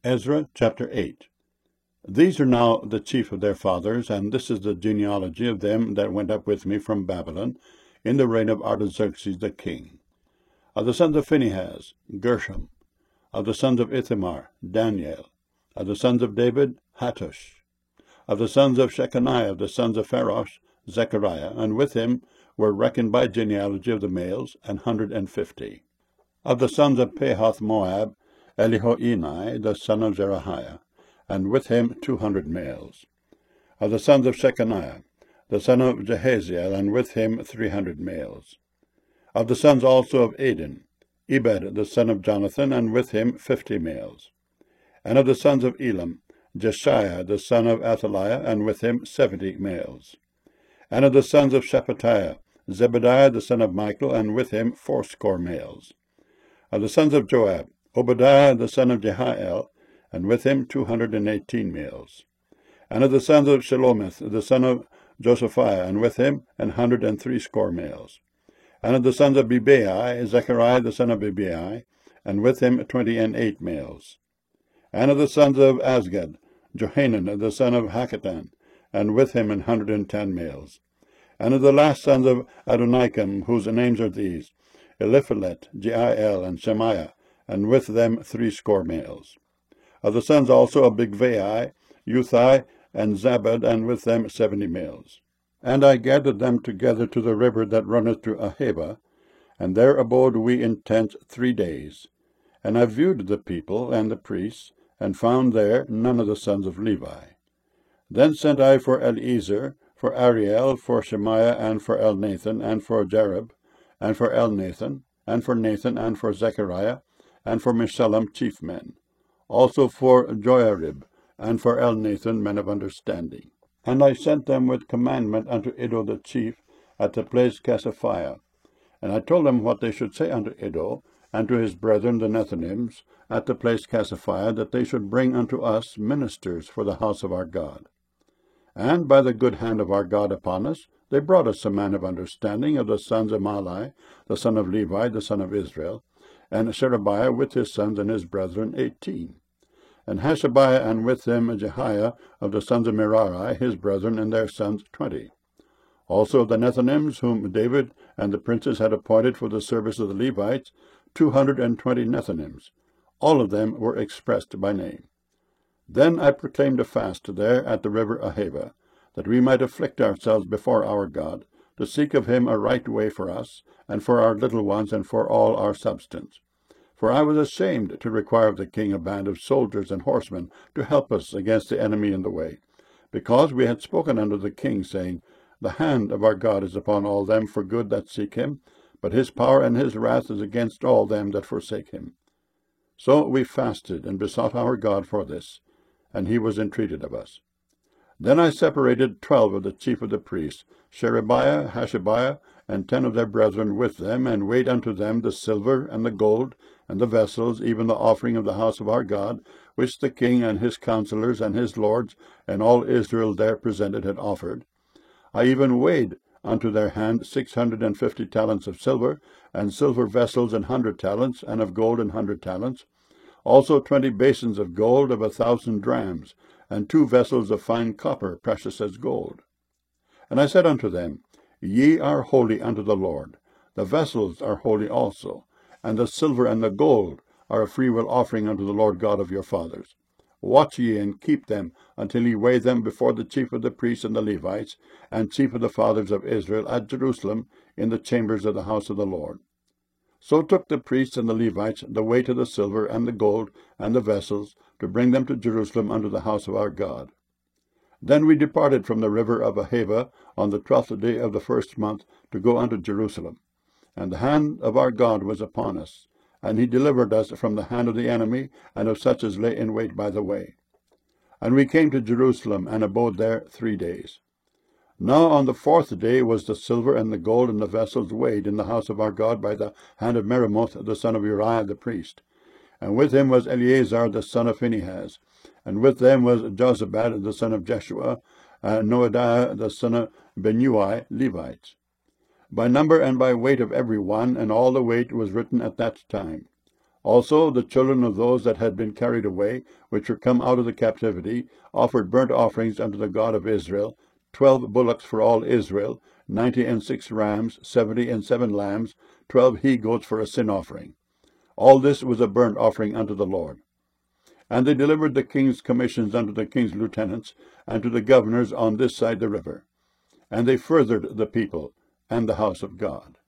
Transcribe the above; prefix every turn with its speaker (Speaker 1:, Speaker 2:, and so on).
Speaker 1: Ezra chapter 8. These are now the chief of their fathers, and this is the genealogy of them that went up with me from Babylon, in the reign of Artaxerxes the king. Of the sons of Phinehas, Gershom. Of the sons of Ithamar, Daniel. Of the sons of David, Hattush. Of the sons of Shechaniah, of the sons of Pharosh, Zechariah, and with him were reckoned by genealogy of the males 150. Of the sons of Pahath Moab, Elihoenai, the son of Zerahiah, and with him 200 males. Of the sons of Shechaniah, the son of Jehaziel, and with him 300 males. Of the sons also of Adin, Ebed, the son of Jonathan, and with him 50 males. And of the sons of Elam, Jeshiah, the son of Athaliah, and with him 70 males. And of the sons of Shephatiah, Zebediah, the son of Michael, and with him 80 males. Of the sons of Joab, Obadiah, the son of Jehiel, and with him 218 males. And of the sons of Shelomith, the son of Josephiah, and with him 180 males. And of the sons of Bebai, Zechariah, the son of Bebai, and with him 28 males. And of the sons of Azgad, Johanan, the son of Hakatan, and with him 110 males. And of the last sons of Adonikam, whose names are these, Eliphalet, Jeiel, and Shemaiah, and with them 80 males. Of the sons also of Bigvai, Uthai, and Zabad, and with them 70 males. And I gathered them together to the river that runneth through Ahava, and there abode we in tents 3 days. And I viewed the people and the priests, and found there none of the sons of Levi. Then sent I for Eliezer, for Ariel, for Shemaiah, and for Elnathan, and for Jarib, and for Elnathan, and for Nathan, and for Zechariah, and for Meshullam chief men, also for Joiarib, and for Elnathan men of understanding. And I sent them with commandment unto Iddo the chief, at the place Casaphiah. And I told them what they should say unto Iddo, and to his brethren the Nethinims, at the place Casaphiah, that they should bring unto us ministers for the house of our God. And by the good hand of our God upon us, they brought us a man of understanding of the sons of Mahli, the son of Levi, the son of Israel, and Sherebiah with his sons and his brethren 18. And Hashabiah, and with him Jehiah of the sons of Merari, his brethren and their sons 20. Also the Nethinims, whom David and the princes had appointed for the service of the Levites, 220 Nethinims. All of them were expressed by name. Then I proclaimed a fast there at the river Ahava, that we might afflict ourselves before our God, to seek of him a right way for us, and for our little ones, and for all our substance. For I was ashamed to require of the king a band of soldiers and horsemen to help us against the enemy in the way, because we had spoken unto the king, saying, The hand of our God is upon all them for good that seek him, but his power and his wrath is against all them that forsake him. So we fasted and besought our God for this, and he was entreated of us. Then I separated 12 of the chief of the priests, Sherebiah, Hashabiah, and 10 of their brethren with them, and weighed unto them the silver and the gold, and the vessels, even the offering of the house of our God, which the king and his counselors and his lords, and all Israel there presented had offered. I even weighed unto their hand 650 talents of silver, and silver vessels 100 talents, and of gold 100 talents, also 20 basins of gold of 1,000 drams, and 2 vessels of fine copper, precious as gold. And I said unto them, Ye are holy unto the Lord. The vessels are holy also, and the silver and the gold are a freewill offering unto the Lord God of your fathers. Watch ye and keep them until ye weigh them before the chief of the priests and the Levites, and chief of the fathers of Israel at Jerusalem, in the chambers of the house of the Lord. So took the priests and the Levites the weight of the silver and the gold and the vessels, to bring them to Jerusalem unto the house of our God. Then we departed from the river of Ahava on the 12th day of the 1st month, to go unto Jerusalem. And the hand of our God was upon us, and he delivered us from the hand of the enemy, and of such as lay in wait by the way. And we came to Jerusalem, and abode there 3 days. Now on the 4th day was the silver and the gold and the vessels weighed in the house of our God by the hand of Meremoth the son of Uriah the priest. And with him was Eleazar the son of Phinehas, and with them was Jozabad the son of Jeshua, and Noadiah the son of Benui, Levites. By number and by weight of every one, and all the weight was written at that time. Also the children of those that had been carried away, which were come out of the captivity, offered burnt offerings unto the God of Israel, 12 bullocks for all Israel, 96 rams, 77 lambs, 12 he-goats for a sin offering. All this was a burnt offering unto the Lord. And they delivered the king's commissions unto the king's lieutenants, and to the governors on this side the river. And they furthered the people and the house of God.